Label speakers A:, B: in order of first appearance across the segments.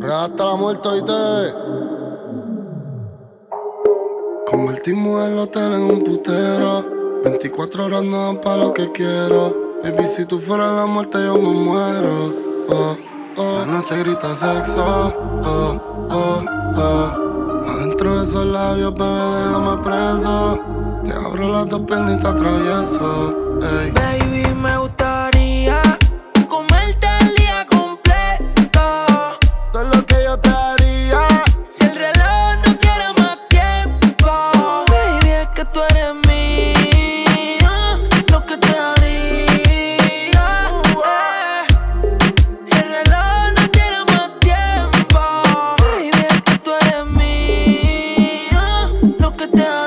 A: Hasta la muerte, oíste. Convertimos el hotel en un putero. 24 horas no dan pa' lo que quiero. Baby, si tú fueras la muerte yo me muero. La noche grita sexo. Adentro de esos labios, bebé, déjame preso. Te abro las dos piernas y te atravieso. Ey.
B: Baby, me gustaría comerte el día completo.
A: Todo lo que yo te haría.
B: Si el reloj no tiene más tiempo. Baby, es que tú eres mía. Lo que te haría. Si el reloj no tiene más tiempo. Baby, es que tú eres mía. Lo que te haría.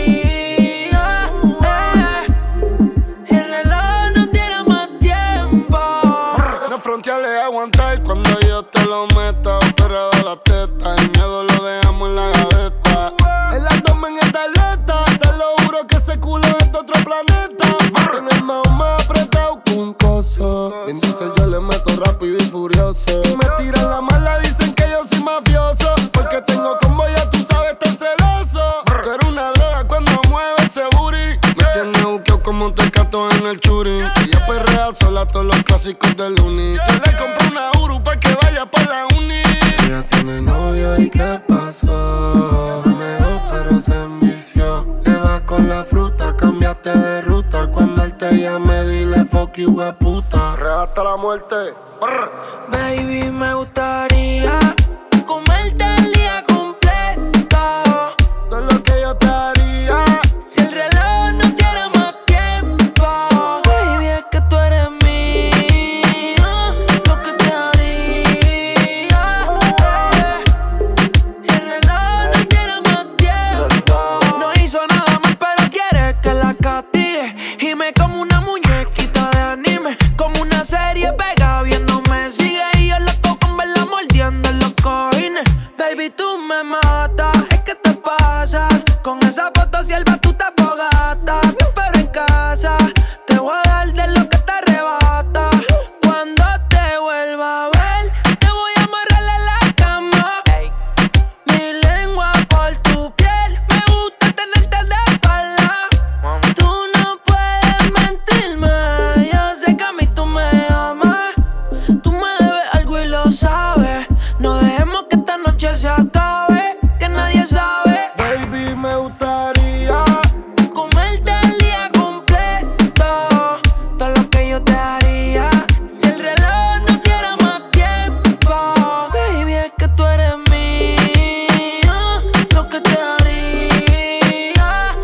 B: Si el reloj no tiene más tiempo.
A: No fronteales aguantar cuando yo te lo meta. Operada la teta, el miedo lo dejamos en la gaveta. El abdomen está alerta, te lo juro que ese culo es de otro planeta. En el más apretado con un coso. Bien dice yo le meto rápido y furioso. Me tiran la mala, dicen que yo soy mafioso. Porque tengo combo, ya tú sabes, tan celoso. Tú eres una droga cuando mueve ese booty. Me tienes buqueado como un tecato en el churi. Ella perrea sola todos los clásicos del uni. Yo le compré una Uru pa' que vaya pa' la uni. Ella tiene novio y ¿qué pasó? Negó pero se envició. Le vas con la fruta, cambiaste de ruta. Cuando él te llame dile fuck you, puta. Hasta la muerte.
B: Baby, me gustaría comerte el día completo.
A: Todo lo que yo te haría.
B: Si el reloj no tiene más tiempo. Baby, es que tú eres mía. Lo que te haría. Si el reloj no tiene más tiempo. No hizo nada mal, pero quiere que la castigue. Y me como una muñequita de anime. Como una serie pega viendo me sigue. Y yo loco con verla mordiendo en los cojines. Baby, tú me matas. Es que te pasas. Con esa foto sierva tú te fogatas. Pero en casa te voy a dar de lo que te arrebata. Cuando te vuelva a ver, te voy a amarrar en la cama. Mi lengua por tu piel. Me gusta tenerte de espalda. Tú no puedes mentirme. Yo sé que a mí tú me amas. Tú me debes algo y lo sabes. No dejemos que esta noche se acabe. Que nadie sabe.
A: Baby, me gustaría
B: Comerte el día completo. Todo lo que yo te haría. Si el reloj no tiene más tiempo. Baby, es que tú eres mía. Lo que te haría.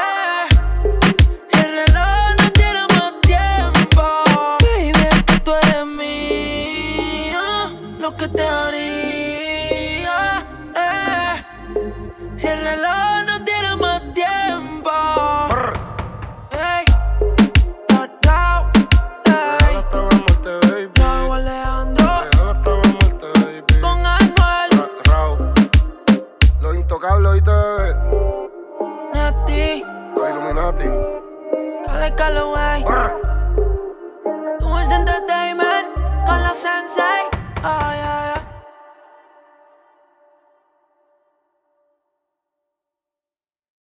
B: Si el reloj no tiene más tiempo. Baby, es que tú eres mía. Lo que te haría. Si el reloj no tiene más tiempo. Ey, ey,
A: hasta la muerte, baby.
B: Raúl Alejandro
A: Hasta la muerte, baby.
B: con Anuel,
A: Raúl. Los intocables, oíste, bebé.
B: Nati,
A: Los Illuminati.
B: Cale Calloway.